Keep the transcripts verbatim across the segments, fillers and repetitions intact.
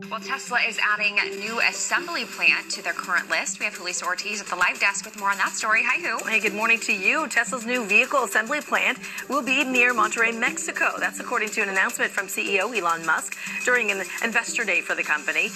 Well, Tesla is adding a new assembly plant to their current list. We have Julissa Ortiz at the live desk with more on that story. Hi, Hu. Hey, good morning to you. Tesla's new vehicle assembly plant will be near Monterrey, Mexico. That's according to an announcement from C E O Elon Musk during an investor day for the company.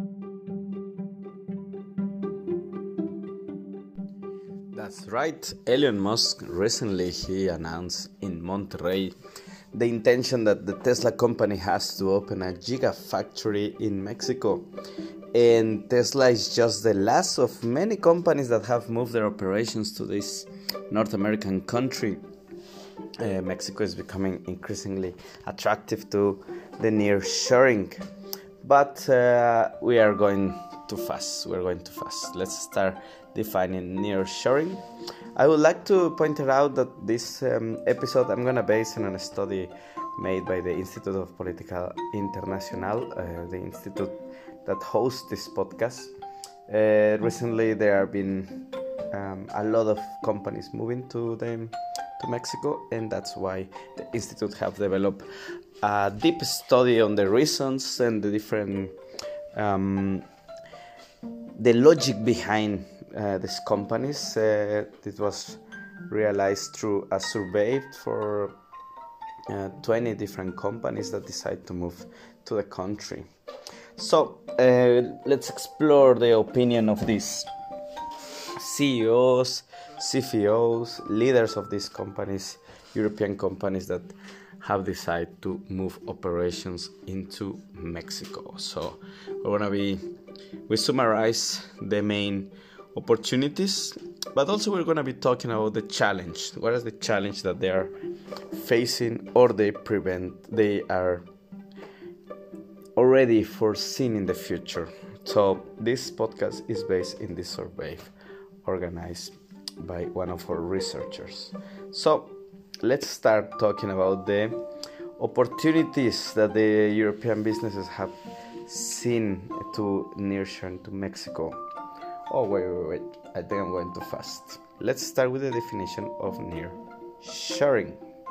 That's right. Elon Musk recently he announced in Monterrey the intention that the Tesla company has to open a gigafactory in Mexico. And Tesla is just the last of many companies that have moved their operations to this North American country. Uh, Mexico is becoming increasingly attractive to the nearshoring. But uh, we are going too fast. We're going too fast. Let's start defining nearshoring. I would like to point out that this um, episode I'm going to base on a study made by the Institute of Political International, uh, the institute that hosts this podcast. Uh, recently, there have been um, a lot of companies moving to the to Mexico, and that's why the institute have developed a deep study on the reasons and the different um, the logic behind uh, these companies. Uh, it was realized through a survey for uh, twenty different companies that decide to move to the country. So uh, let's explore the opinion of these C E Os, C F Os, leaders of these companies, European companies that have decided to move operations into Mexico. So we're gonna be we summarize the main opportunities, but also we're gonna be talking about the challenge. What is the challenge that they are facing, or they prevent they are already foreseen in the future. So this podcast is based in this survey organized by one of our researchers. So let's start talking about the opportunities that the European businesses have seen to nearshore to Mexico. Oh, wait, wait, wait. I think I'm going too fast. Let's start with the definition of nearshoring.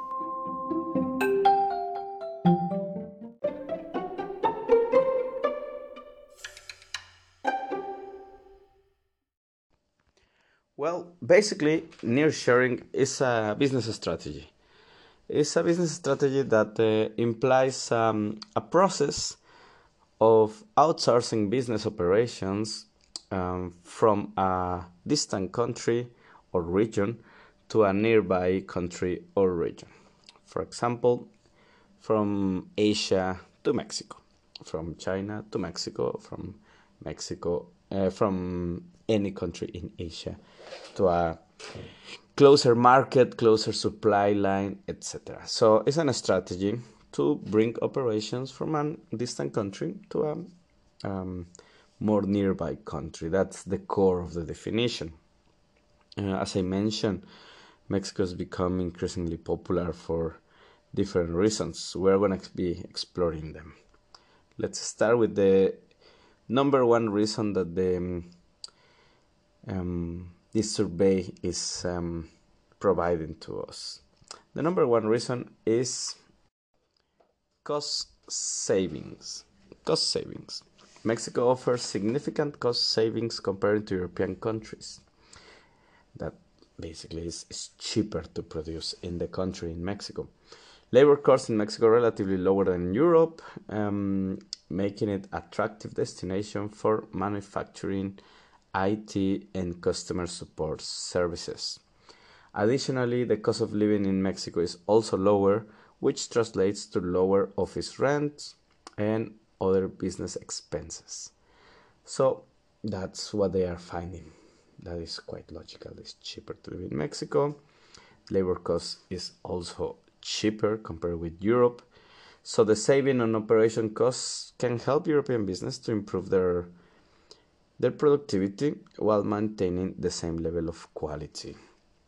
Well, basically, nearshoring is a business strategy. It's a business strategy that uh, implies um, a process of outsourcing business operations um, from a distant country or region to a nearby country or region. For example, from Asia to Mexico, from China to Mexico, from Mexico, uh, from any country in Asia to a closer market, closer supply line, et cetera. So it's a strategy to bring operations from a distant country to a um, more nearby country. That's the core of the definition. Uh, as I mentioned, Mexico has become increasingly popular for different reasons. We're going to be exploring them. Let's start with the number one reason that the um, um, this survey is um, providing to us. The number one reason is cost savings. Cost savings. Mexico offers significant cost savings compared to European countries. That basically is, is cheaper to produce in the country, in Mexico. Labor costs in Mexico are relatively lower than Europe, um, making it an attractive destination for manufacturing, I T, and customer support services. Additionally, the cost of living in Mexico is also lower, which translates to lower office rents and other business expenses. So that's what they are finding. That is quite logical. It's cheaper to live in Mexico. Labor cost is also cheaper compared with Europe. So the saving on operation costs can help European business to improve their their productivity while maintaining the same level of quality.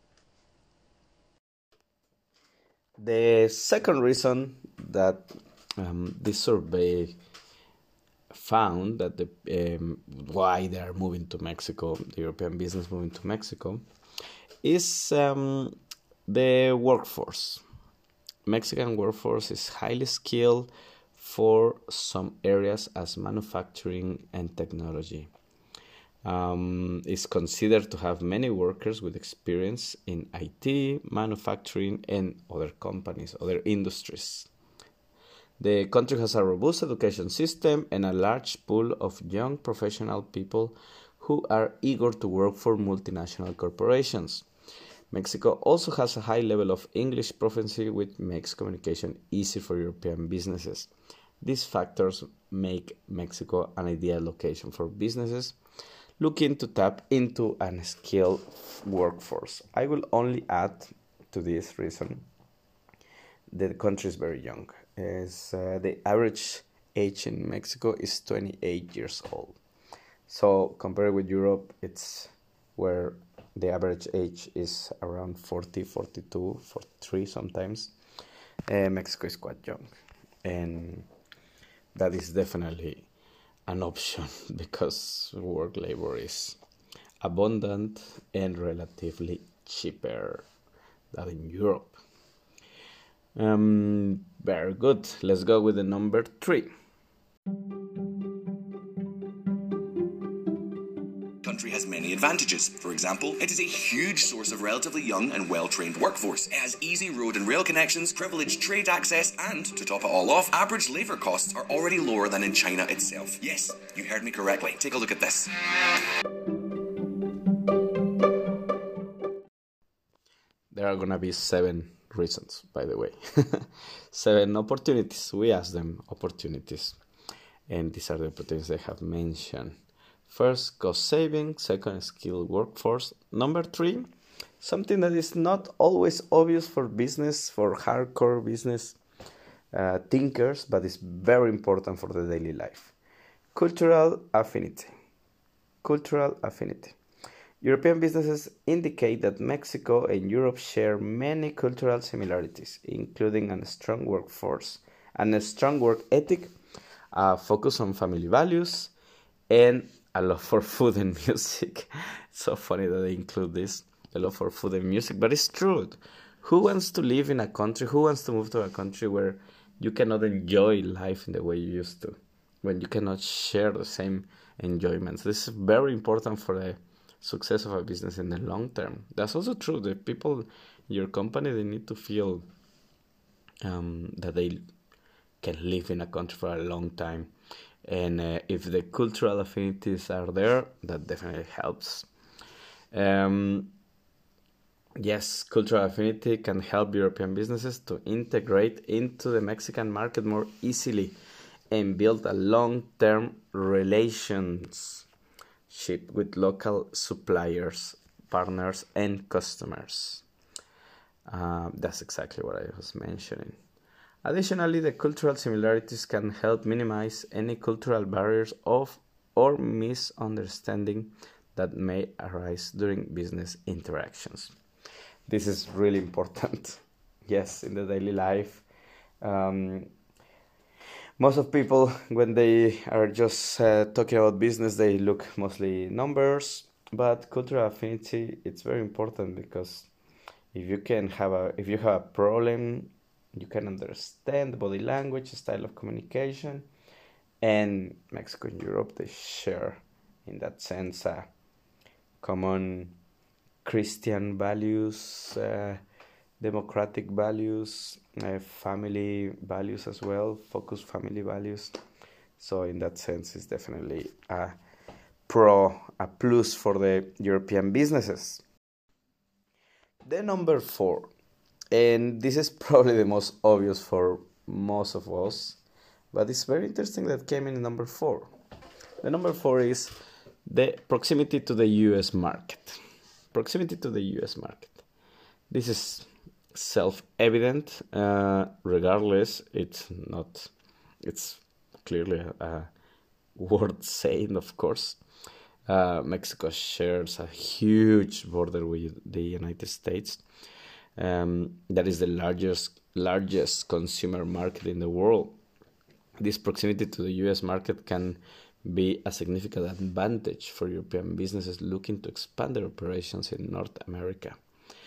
The second reason that um, this survey found that the um, why they are moving to Mexico, the European business moving to Mexico, is um, the workforce. Mexican workforce is highly skilled, for some areas as manufacturing and technology. Um, is considered to have many workers with experience in I T, manufacturing, and other companies, other industries. The country has a robust education system and a large pool of young professional people who are eager to work for multinational corporations. Mexico also has a high level of English proficiency, which makes communication easy for European businesses. These factors make Mexico an ideal location for businesses looking to tap into a skilled workforce. I will only add to this reason that the country is very young. As, uh, the average age in Mexico is twenty-eight years old. So compared with Europe, it's where the average age is around forty, forty-two, forty-three sometimes. Uh, Mexico is quite young. And that is definitely an option because work labor is abundant and relatively cheaper than in Europe. Um, very good. Let's go with the number three. Country has many advantages. For example, it is a huge source of relatively young and well-trained workforce. It has easy road and rail connections, privileged trade access, and, to top it all off, average labour costs are already lower than in China itself. Yes, you heard me correctly. Take a look at this. There are gonna be seven reasons, by the way. Seven opportunities. We asked them opportunities. And these are the opportunities they have mentioned. First, cost saving. Second, skilled workforce. Number three, something that is not always obvious for business, for hardcore business uh, thinkers, but is very important for the daily life. Cultural affinity. Cultural affinity. European businesses indicate that Mexico and Europe share many cultural similarities, including a strong workforce and a strong work ethic, a focus on family values, and a love for food and music. It's so funny that they include this, a love for food and music, but it's true. Who wants to live in a country, who wants to move to a country where you cannot enjoy life in the way you used to, when you cannot share the same enjoyments? This is very important for the success of a business in the long term. That's also true. The people in your company, they need to feel um, that they can live in a country for a long time. And uh, if the cultural affinities are there, that definitely helps. Um, yes, cultural affinity can help European businesses to integrate into the Mexican market more easily and build a long-term relationship with local suppliers, partners, and customers. Uh, that's exactly what I was mentioning. Additionally, the cultural similarities can help minimize any cultural barriers of or misunderstanding that may arise during business interactions. This is really important. Yes, in the daily life. Um, most of people, when they are just uh, talking about business, they look mostly numbers. But cultural affinity, it's very important because if you can have a, if you have a problem, you can understand the body language, style of communication, and Mexico and Europe, they share, in that sense, uh, common Christian values, uh, democratic values, uh, family values as well, focused family values. So in that sense, it's definitely a pro, a plus for the European businesses. The number four. And this is probably the most obvious for most of us, but it's very interesting that came in number four. The number four is the proximity to the U S market. Proximity to the U S market. This is self-evident. Uh, regardless, it's not. It's clearly a, a worth saying, of course. Uh, Mexico shares a huge border with the United States. Um, that is the largest largest consumer market in the world. This proximity to the U S market can be a significant advantage for European businesses looking to expand their operations in North America.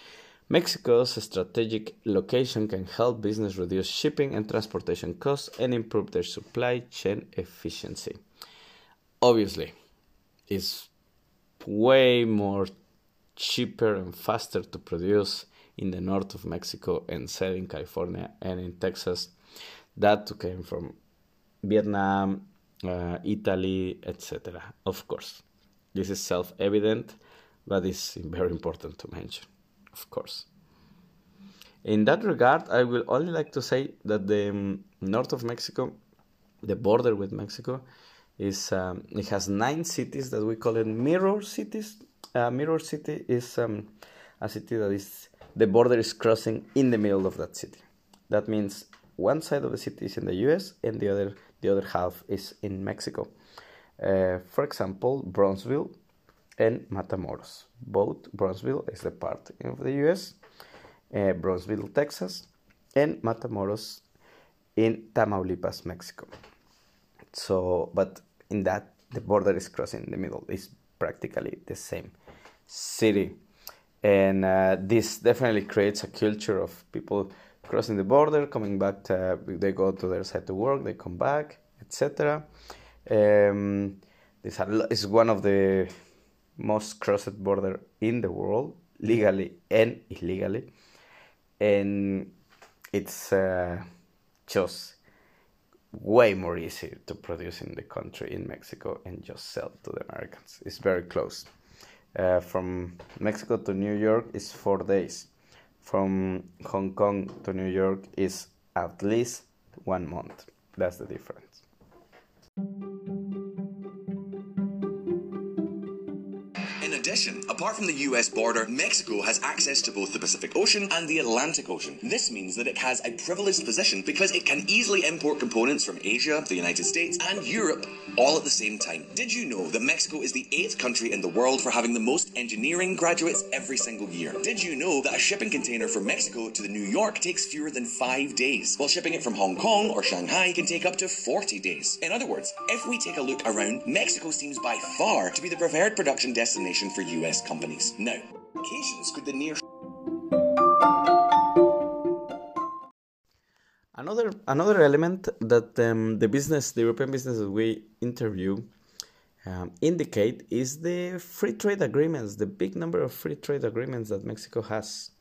Mexico's strategic location can help business reduce shipping and transportation costs and improve their supply chain efficiency. Obviously, it's way more cheaper and faster to produce in the north of Mexico and sell in California and in Texas that came from Vietnam, uh, Italy, et cetera. Of course, this is self-evident, but it's very important to mention, of course. In that regard, I will only like to say that the um, north of Mexico, the border with Mexico, is um, it has nine cities that we call it mirror cities. Uh, mirror city is um, a city that is the border is crossing in the middle of that city. That means one side of the city is in the U S and the other the other half is in Mexico. Uh, for example, Bronzeville and Matamoros. Both Bronzeville is the part of the U S, uh, Bronzeville, Texas, and Matamoros in Tamaulipas, Mexico. So, but in that the border is crossing in the middle. It's practically the same city. And uh, this definitely creates a culture of people crossing the border, coming back to, they go to their side to work, they come back, et cetera. Um, this is one of the most crossed border in the world, legally and illegally. And it's uh, just way more easy to produce in the country, in Mexico, and just sell to the Americans. It's very close. Uh, from Mexico to New York is four days. From Hong Kong to New York is at least one month. That's the difference. In addition, apart from the U S border, Mexico has access to both the Pacific Ocean and the Atlantic Ocean. This means that it has a privileged position because it can easily import components from Asia, the United States, and Europe all at the same time. Did you know that Mexico is the eighth country in the world for having the most engineering graduates every single year? Did you know that a shipping container from Mexico to the New York takes fewer than five days, while shipping it from Hong Kong or Shanghai can take up to forty days? In other words, if we take a look around, Mexico seems by far to be the preferred production destination for U S companies. Now, locations could the near Another another element that um, the business, the European business that we interview um, indicate is the free trade agreements, the big number of free trade agreements that Mexico has.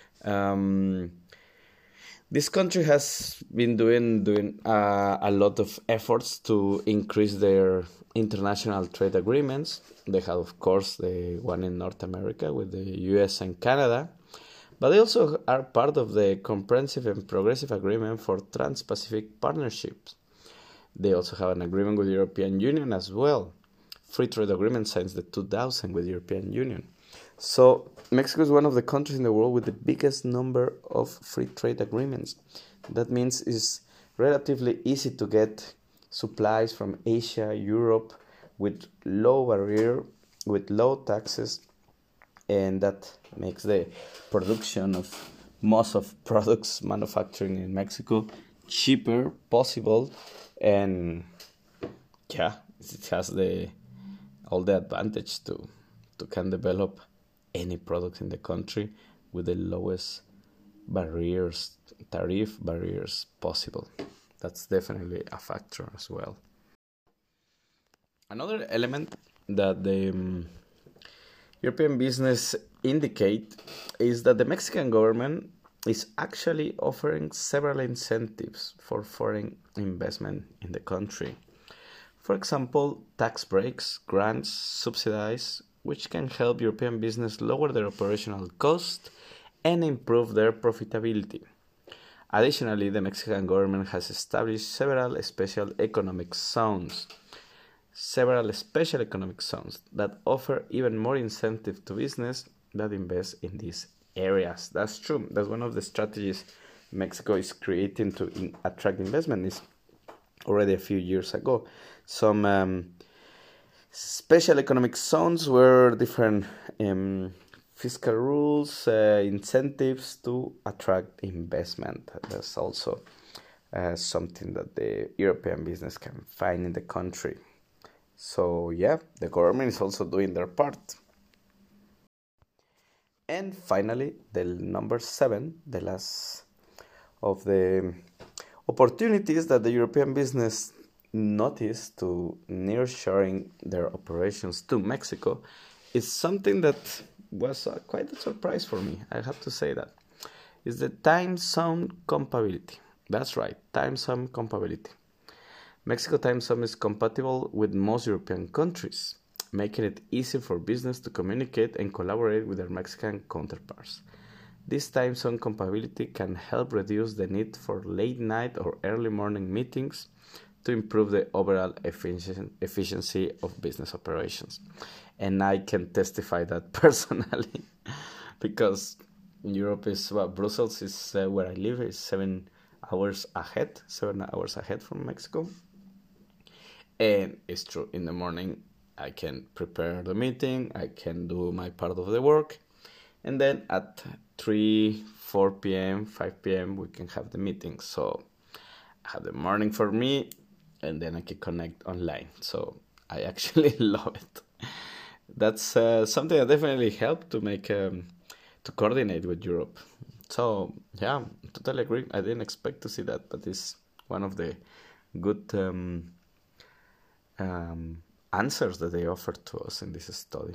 Um, this country has been doing doing uh, a lot of efforts to increase their international trade agreements. They have, of course, the one in North America with the U S and Canada. But they also are part of the Comprehensive and Progressive Agreement for Trans-Pacific Partnerships. They also have an agreement with the European Union as well. Free trade agreement since the two thousand with the European Union. So Mexico is one of the countries in the world with the biggest number of free trade agreements. That means it's relatively easy to get supplies from Asia, Europe, with low barrier, with low taxes, and that makes the production of most of products manufacturing in Mexico cheaper possible, and yeah, it has the all the advantage to to can develop any product in the country with the lowest barriers, tariff barriers possible. That's definitely a factor as well. Another element that the um, European business indicate is that the Mexican government is actually offering several incentives for foreign investment in the country. For example, tax breaks, grants, subsidies, which can help European business lower their operational cost and improve their profitability. Additionally, the Mexican government has established several special economic zones. Several special economic zones that offer even more incentive to business that invest in these areas. That's true. That's one of the strategies Mexico is creating to in- attract investment. Is already a few years ago. Some um, special economic zones were different um, fiscal rules, uh, incentives to attract investment. That's also uh, something that the European business can find in the country. So yeah, the government is also doing their part. And finally, the number seven, the last of the opportunities that the European business noticed to nearshoring their operations to Mexico, is something that was uh, quite a surprise for me. I have to say that. Is the time zone compatibility. That's right, time zone compatibility. Mexico time zone is compatible with most European countries, making it easy for business to communicate and collaborate with their Mexican counterparts. This time zone compatibility can help reduce the need for late night or early morning meetings to improve the overall efficien- efficiency of business operations. And I can testify that personally, because Europe is, well, Brussels is uh, where I live, is seven hours ahead, seven hours ahead from Mexico. And it's true, in the morning I can prepare the meeting, I can do my part of the work, and then at three, four p.m., five p.m. we can have the meeting. So I have the morning for me, and then I can connect online. So I actually love it. That's uh, something that definitely helped to make um, to coordinate with Europe. So yeah, totally agree. I didn't expect to see that, but it's one of the good um, um, answers that they offered to us in this study.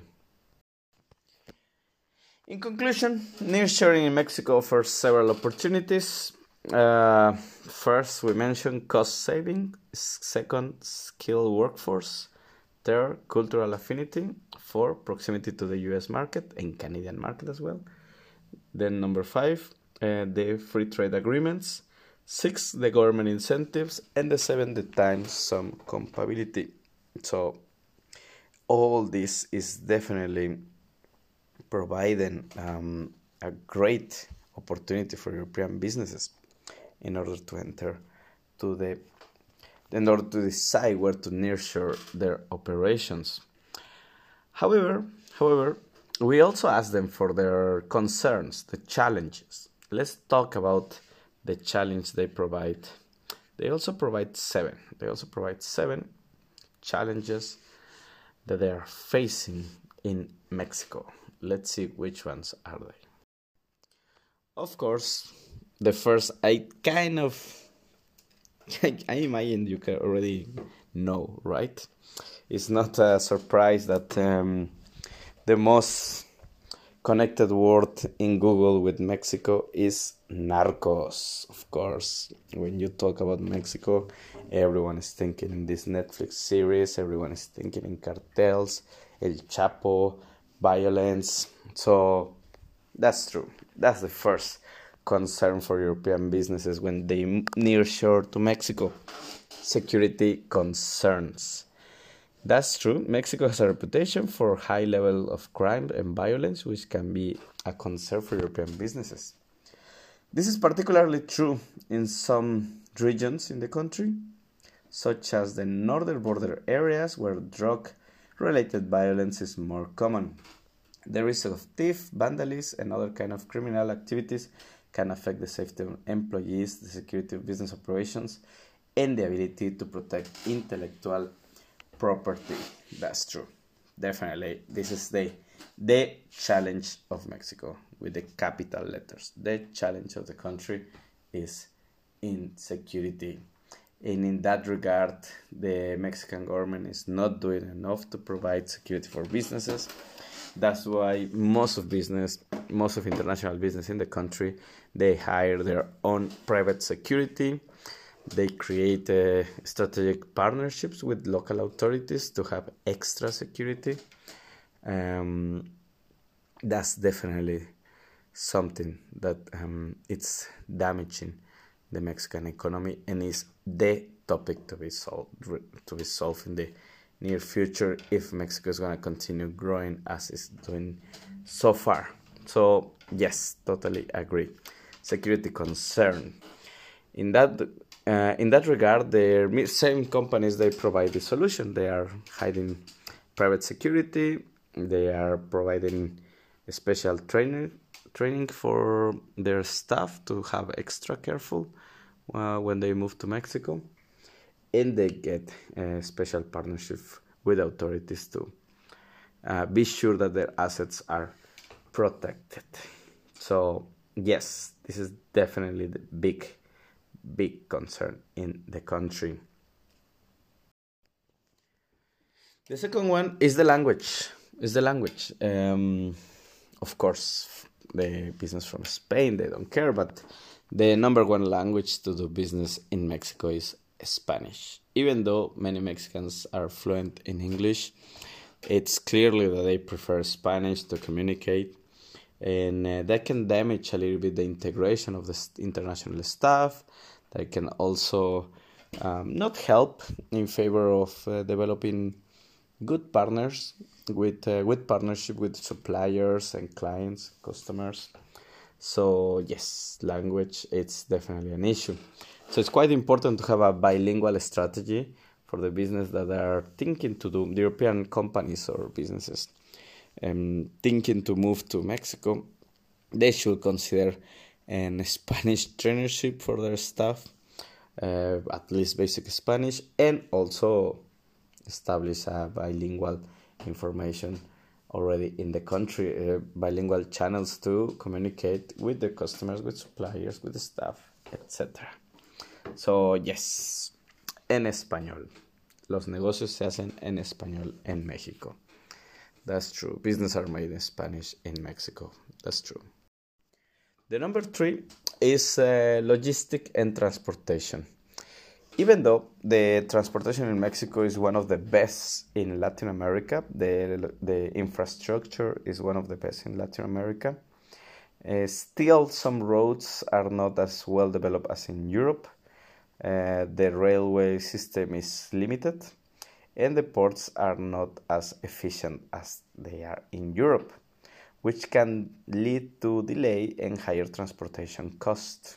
In conclusion, nearshoring in Mexico offers several opportunities. Uh, first, we mentioned cost saving. Second, skilled workforce. Third, cultural affinity. Four, proximity to the U S market and Canadian market as well. Then number five, uh, the free trade agreements. Six, the government incentives. And the seven, the time zone compatibility. So all this is definitely providing um, a great opportunity for European businesses in order to enter to the, in order to decide where to nearshore their operations. However, however, we also ask them for their concerns, the challenges. Let's talk about the challenge they provide. They also provide seven. They also provide seven challenges that they are facing in Mexico. Let's see which ones are they. Of course, the first, I kind of, I imagine you can already know, right? It's not a surprise that um, the most connected word in Google with Mexico is narcos. Of course, when you talk about Mexico, everyone is thinking in this Netflix series, everyone is thinking in cartels, El Chapo, violence. So that's true. That's the first concern for European businesses when they nearshore to Mexico. Security concerns. That's true. Mexico has a reputation for high level of crime and violence, which can be a concern for European businesses. This is particularly true in some regions in the country, such as the northern border areas where drug-related violence is more common. The risk of theft, vandalism, and other kind of criminal activities can affect the safety of employees, the security of business operations, and the ability to protect intellectual property. That's true. Definitely, this is the the challenge of Mexico with the capital letters. The challenge of the country is insecurity. And in that regard, the Mexican government is not doing enough to provide security for businesses. That's why most of business, most of international business in the country, they hire their own private security. They create uh, strategic partnerships with local authorities to have extra security. Um, that's definitely something that um, it's damaging the Mexican economy and is the topic to be solved to be solved in the near future if Mexico is going to continue growing as it's doing so far. So yes, totally agree. Security concern. In that uh, in that regard, the same companies, they provide the solution. They are hiding private security. They are providing special training training for their staff to have extra careful uh, when they move to Mexico, and they get a special partnership with authorities to uh, be sure that their assets are protected. So yes, this is definitely the big, big concern in the country. The second one is the language. Is the language. Um, of course, the business from Spain, they don't care, but the number one language to do business in Mexico is Spanish. Even though many Mexicans are fluent in English, it's clearly that they prefer Spanish to communicate, and uh, that can damage a little bit the integration of the international staff. That can also um, not help in favor of uh, developing good partners with uh, with partnership with suppliers and clients, customers. So yes, language, it's definitely an issue. So it's quite important to have a bilingual strategy for the business that are thinking to do, the European companies or businesses um, thinking to move to Mexico. They should consider a Spanish traineeship for their staff, uh, at least basic Spanish, and also establish a bilingual information already in the country, uh, bilingual channels to communicate with the customers, with suppliers, with the staff, et cetera. So yes, en español. Los negocios se hacen en español en México. That's true. Business are made in Spanish in Mexico. That's true. The number three is uh, logistic and transportation. Even though the transportation in Mexico is one of the best in Latin America, the, the infrastructure is one of the best in Latin America, uh, still some roads are not as well developed as in Europe. Uh, the railway system is limited, and the ports are not as efficient as they are in Europe, which can lead to delay and higher transportation costs.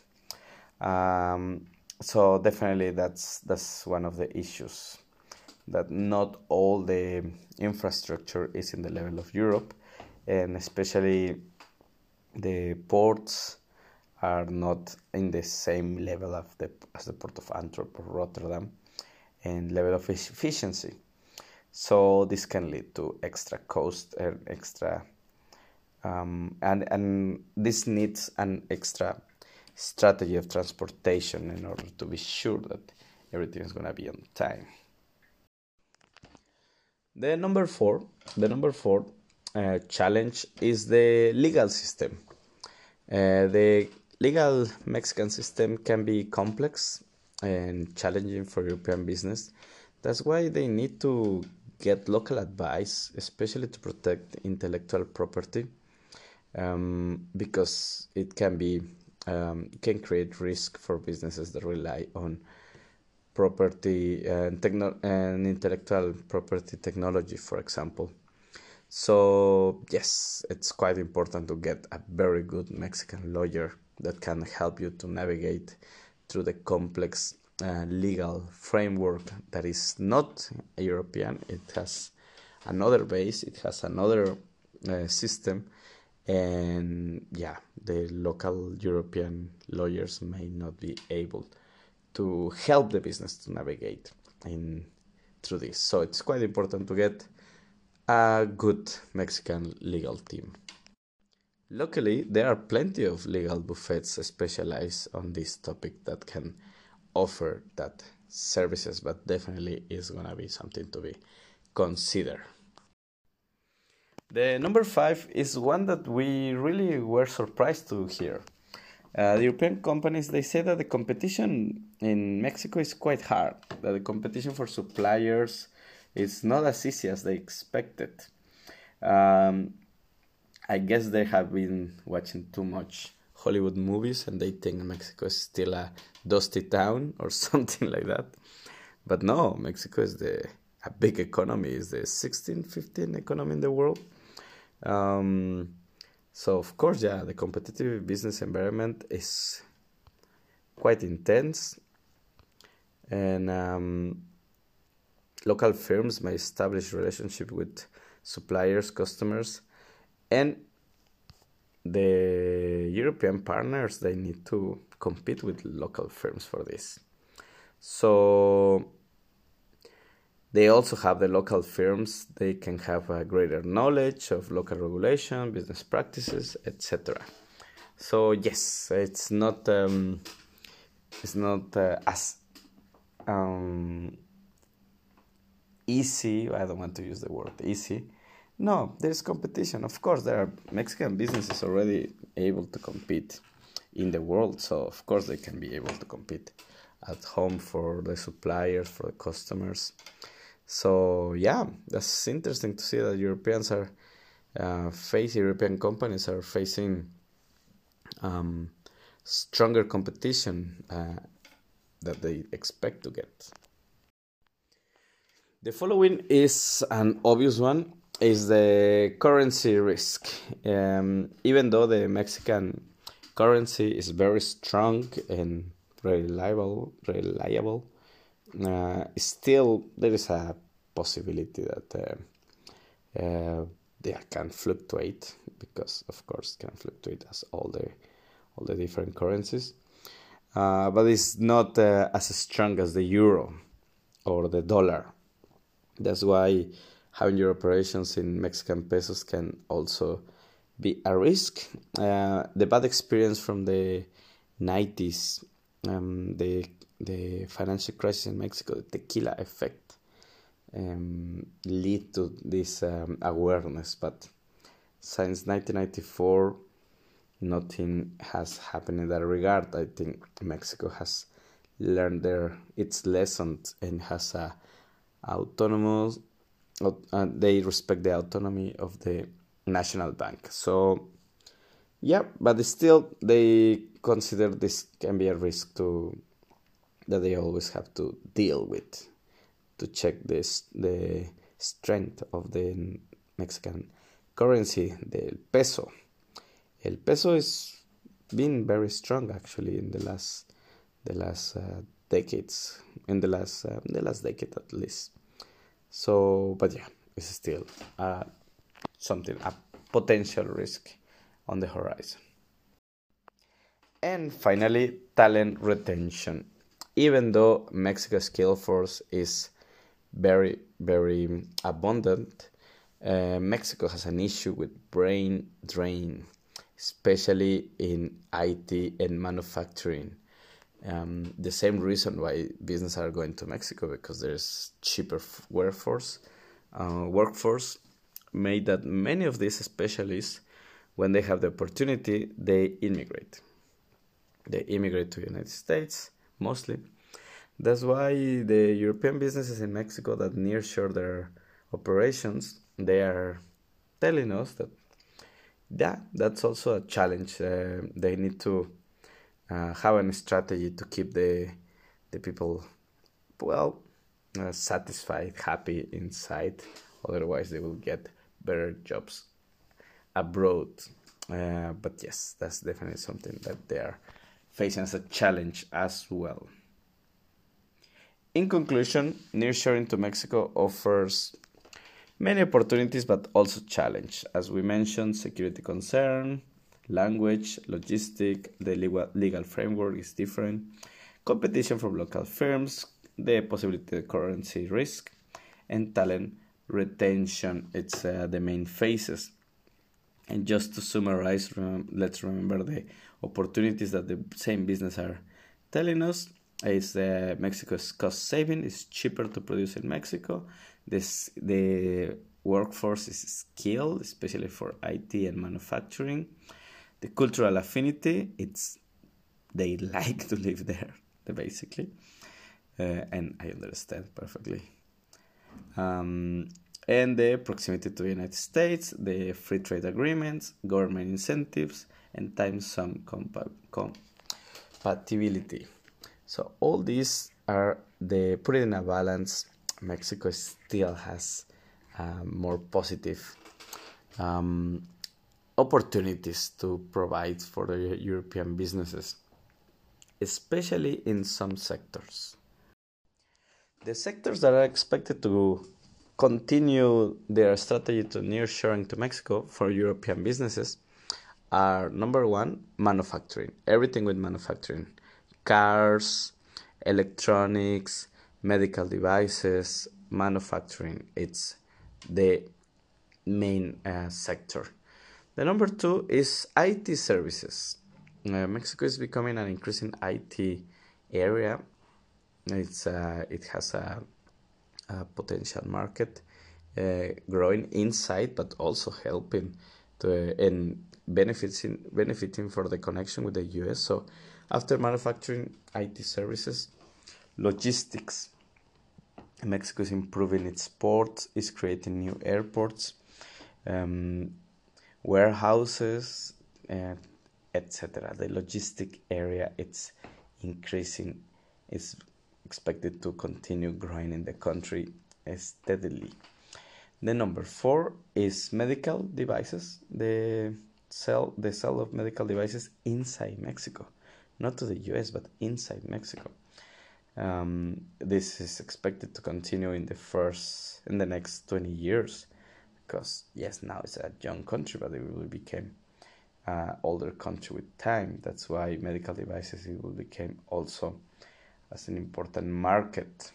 Um, So definitely that's that's one of the issues, that not all the infrastructure is in the level of Europe, and especially the ports are not in the same level of the as the port of Antwerp or Rotterdam and level of efficiency. So this can lead to extra cost and extra um, and and this needs an extra strategy of transportation in order to be sure that everything is going to be on time. The number four, the number four uh, challenge is the legal system. Uh, the legal Mexican system can be complex and challenging for European business. That's why they need to get local advice, especially to protect intellectual property, um, because it can be Um, can create risk for businesses that rely on property and, techno- and intellectual property technology, for example. So yes, it's quite important to get a very good Mexican lawyer that can help you to navigate through the complex uh, legal framework that is not European. It has another base, it has another uh, system. And yeah, the local European lawyers may not be able to help the business to navigate in through this. So it's quite important to get a good Mexican legal team. Luckily, there are plenty of legal buffets specialized on this topic that can offer that services, but definitely is going to be something to be considered. The number five is one that we really were surprised to hear. Uh, the European companies, they say that the competition in Mexico is quite hard, that the competition for suppliers is not as easy as they expected. Um, I guess they have been watching too much Hollywood movies and they think Mexico is still a dusty town or something like that. But no, Mexico is the a big economy, is the sixteenth, fifteenth economy in the world. Um, so of course, yeah, the competitive business environment is quite intense, and um, local firms may establish relationship with suppliers, customers, and the European partners, they need to compete with local firms for this. So They also have the local firms. They can have a greater knowledge of local regulation, business practices, et cetera. So yes, it's not um, it's not uh, as um, easy. I don't want to use the word easy. No, there's competition. Of course, there are Mexican businesses already able to compete in the world. So of course they can be able to compete at home for the suppliers, for the customers. So yeah, that's interesting to see that Europeans are uh, face European companies are facing um, stronger competition uh, that they expect to get. The following is an obvious one, is the currency risk. Um, even though the Mexican currency is very strong and reliable, reliable, uh, still there is a possibility that uh, uh, they can fluctuate, because of course can fluctuate as all the all the different currencies, uh, but it's not uh, as strong as the euro or the dollar. That's why having your operations in Mexican pesos can also be a risk. Uh, the bad experience from the nineties, um, the the financial crisis in Mexico, the tequila effect, um, lead to this um, awareness. But since nineteen ninety-four, nothing has happened in that regard. I think Mexico has learned their its lessons and has a autonomous. Uh, they respect the autonomy of the national bank. So yeah, but still they consider this can be a risk to that they always have to deal with, to check this the strength of the Mexican currency, the peso. El peso is been very strong actually in the last the last uh, decades, in the last uh, the last decade at least. So, but yeah, it's still uh, something, a potential risk on the horizon. And finally, talent retention. Even though Mexico's skill force is very, very abundant, uh, Mexico has an issue with brain drain, especially in I T and manufacturing. Um, the same reason why businesses are going to Mexico, because there's cheaper workforce. Uh, workforce made that many of these specialists, when they have the opportunity, they immigrate. They immigrate to the United States, mostly. That's why the European businesses in Mexico that nearshore their operations, they are telling us that, yeah, that's also a challenge. Uh, they need to uh, have a strategy to keep the the people, well, uh, satisfied, happy inside. Otherwise, they will get better jobs abroad. Uh, but yes, that's definitely something that they are facing as a challenge as well. In conclusion, nearshoring to Mexico offers many opportunities, but also challenge. As we mentioned, security concern, language, logistic, the legal, legal framework is different, competition from local firms, the possibility of currency risk, and talent retention. It's uh, the main phases. And just to summarize, rem- let's remember the opportunities that the same business are telling us. Is uh, Mexico's cost saving, is cheaper to produce in Mexico. This the workforce is skilled, especially for I T and manufacturing. The cultural affinity, it's they like to live there, basically, uh, and I understand perfectly. Um, and the proximity to the United States, the free trade agreements, government incentives, and time zone compa- compatibility. So all these are the put it in a balance. Mexico still has uh, more positive um, opportunities to provide for the European businesses, especially in some sectors. The sectors that are expected to continue their strategy to nearshoring to Mexico for European businesses are, number one, manufacturing. Everything with manufacturing. Cars, electronics, medical devices, manufacturing. It's the main uh, sector. The number two is I T services. Uh, Mexico is becoming an increasing I T area. It's uh, it has a, a potential market uh, growing inside, but also helping to and benefiting benefiting for the connection with the U S. So, after manufacturing, I T services, logistics. Mexico is improving its ports, is creating new airports, um, warehouses, uh, et cetera. The logistic area it's increasing. It's expected to continue growing in the country steadily. The number four is medical devices. The sell the sale of medical devices inside Mexico, not to the U S but inside Mexico. Um, this is expected to continue in the first in the next twenty years, because yes, now it's a young country, but it will become an older country with time. That's why medical devices it will become also as an important market.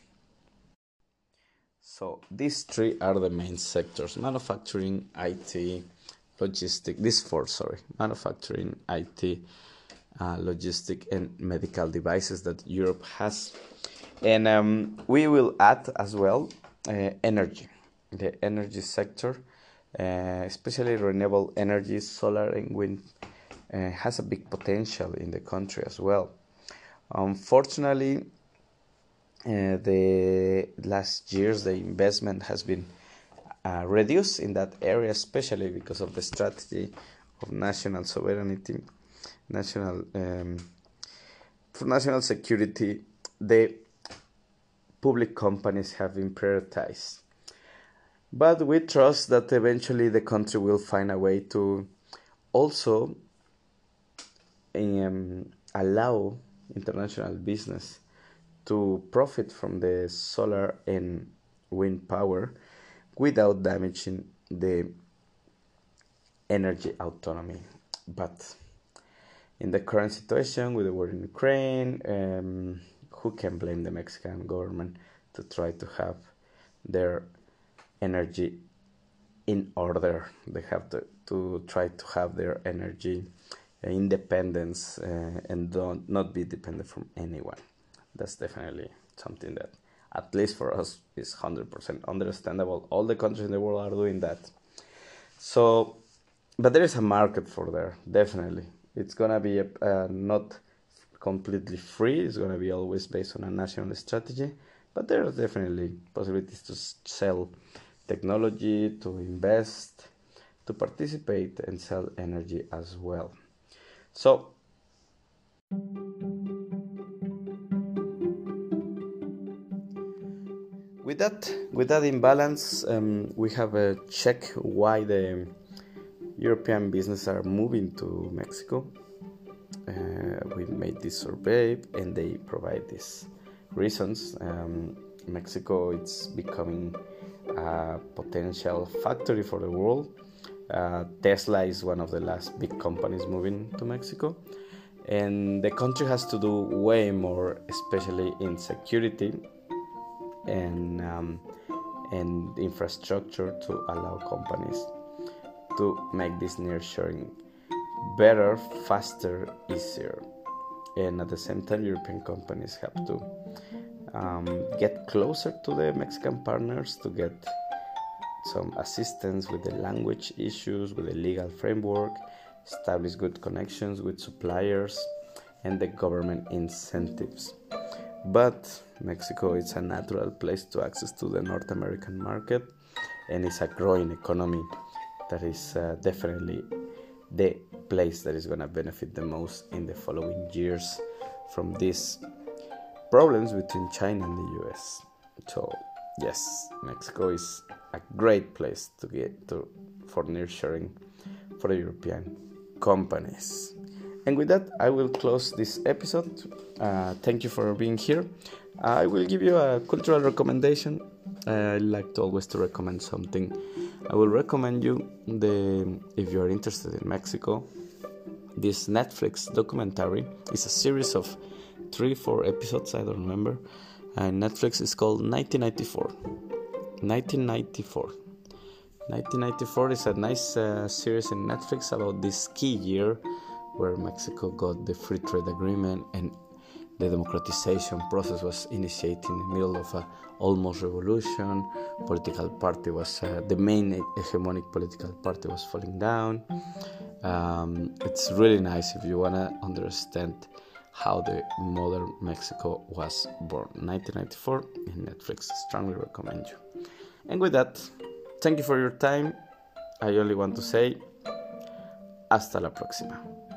So these three are the main sectors: manufacturing, I T, logistic. These four, sorry, manufacturing, I T, uh, logistic, and medical devices that Europe has. And um, we will add as well uh, energy, the energy sector, uh, especially renewable energy, solar and wind, uh, has a big potential in the country as well. Unfortunately, uh, the last years the investment has been uh, reduced in that area, especially because of the strategy of national sovereignty, national um, for national security. The public companies have been prioritized, but we trust that eventually the country will find a way to also um, allow international business to profit from the solar and wind power without damaging the energy autonomy. But in the current situation with the war in Ukraine, um, who can blame the Mexican government to try to have their energy in order? They have to, to try to have their energy independence uh, and don't not be dependent from anyone. That's definitely something that, at least for us, is one hundred percent understandable. All the countries in the world are doing that. So, but there is a market for there, definitely. It's gonna be a, uh, not completely free. It's going to be always based on a national strategy, but there are definitely possibilities to sell technology, to invest, to participate and sell energy as well. So with that with that imbalance, um, we have a check why the European businesses are moving to Mexico. Uh, we made this survey and they provide these reasons. Um, Mexico it's becoming a potential factory for the world. Uh, Tesla is one of the last big companies moving to Mexico, and the country has to do way more, especially in security and um, and infrastructure, to allow companies to make this nearshoring better, faster, easier. And at the same time, European companies have to um, get closer to the Mexican partners to get some assistance with the language issues, with the legal framework, establish good connections with suppliers and the government incentives. But Mexico is a natural place to access to the North American market, and it's a growing economy that is uh, definitely the place that is going to benefit the most in the following years from these problems between China and the U S. So yes, Mexico is a great place to get to for nearshoring for the European companies. And with that, I will close this episode. Uh, thank you for being here. I will give you a cultural recommendation. Uh, I like to always to recommend something. I will recommend you the if you are interested in Mexico, this Netflix documentary. It's a series of three, four episodes. I don't remember. And Netflix is called nineteen ninety-four. nineteen ninety-four. nineteen ninety-four is a nice uh, series in Netflix about this key year where Mexico got the free trade agreement and the democratization process was initiated in the middle of a almost revolution. Political party was uh, the main hegemonic political party was falling down. Um, it's really nice if you wanna understand how the modern Mexico was born. nineteen ninety-four in Netflix. Strongly recommend you. And with that, thank you for your time. I only want to say hasta la próxima.